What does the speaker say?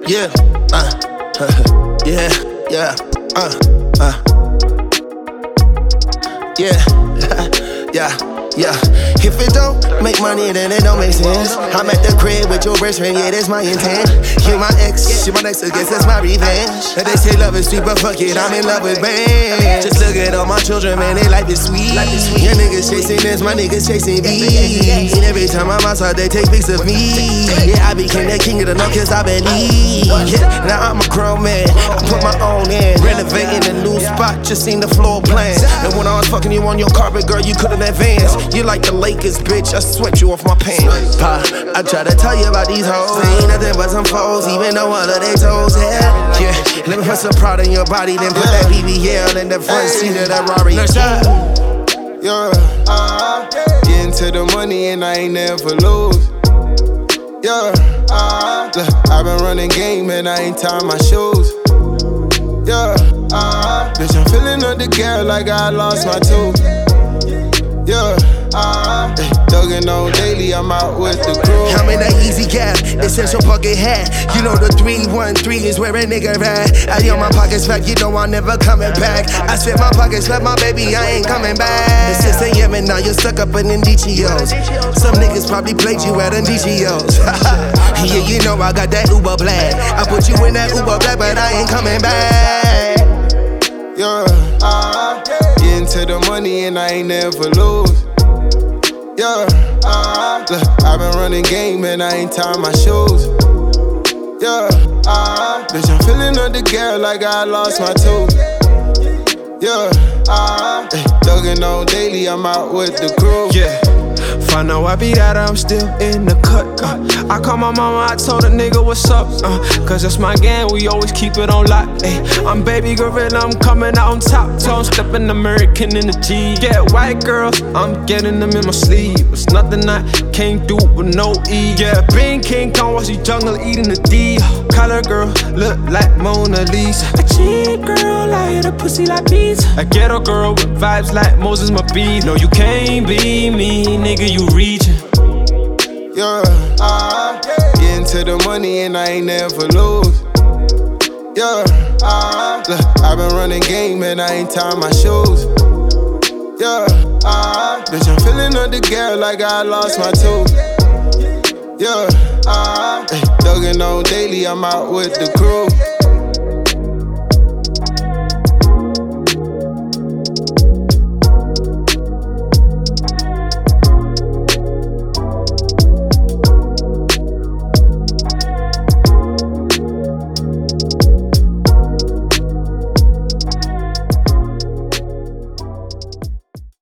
Yeah, yeah, yeah, yeah, yeah. If it don't make money, then it don't make sense. I'm at the crib with your best friend, yeah, that's my intent. You my ex, she my next, I guess that's my revenge. And they say love is sweet, but fuck it, I'm in love with bands. Just look at all my children, man, they life is sweet. Your niggas chasing this, my niggas chasing me. And every time I'm outside, they take pics of me. Yeah, I became that king of the north, cause I believe. Yeah, now I'm a grown man, I put my own in. Renovating a new spot, just seen the floor plan. And when I was fucking you on your carpet, girl, you couldn't advance. You like the Lakers, bitch, I sweat you off my pants. I try to tell you about these hoes, ain't nothing but some foes, even though one of they toes, yeah. Let me put some pride in your body, then put that BBL in the front seat of that Rari. Yeah, get into the money and I ain't never lose. Yeah, look, I've been running game and I ain't tying my shoes. Yeah, bitch, I'm filling up the gap like I lost my tooth. Yeah, thuggin' on daily, I'm out with the crew. I'm in that easy gap, essential bucket hat. You know the 313 is where a nigga at. I on my pockets fat, you know I'm never coming back. I spit my pockets fat, my baby, I ain't coming back. It's 6 a.m. and now you're stuck up in DGOs. Some niggas probably played you at DGOs. Yeah, you know I got that Uber black. I put you in that Uber black, but I ain't coming back. Yeah, get into the money and I ain't never lose. Yeah, look, I've been running game and I ain't tying my shoes. Yeah, bitch, I'm filling up the gap like I lost my tooth. Yeah, thuggin' on daily, I'm out with the crew. Yeah. Find out I beat out, I'm still in the cut. I called my mama, I told a nigga what's up. Cause that's my gang, we always keep it on lock. I'm baby gorilla, I'm coming out on top. Tone stepping American in the G. Get white girls, I'm getting them in my sleeve. It's nothing I can't do with no E. Yeah, being King Kong, watch the jungle eating the D. Color girl, look like Mona Lisa. A cheap girl, I hit a pussy like bees. A ghetto girl with vibes like Moses Mabee. No, you can't be me, nigga, you reaching. Yeah, get into the money and I ain't never lose. Yeah, look, I've been running game and I ain't tying my shoes. Yeah, bitch, I'm filling up the gap like I lost my tooth. Yeah, thuggin' on daily, I'm out with the crew.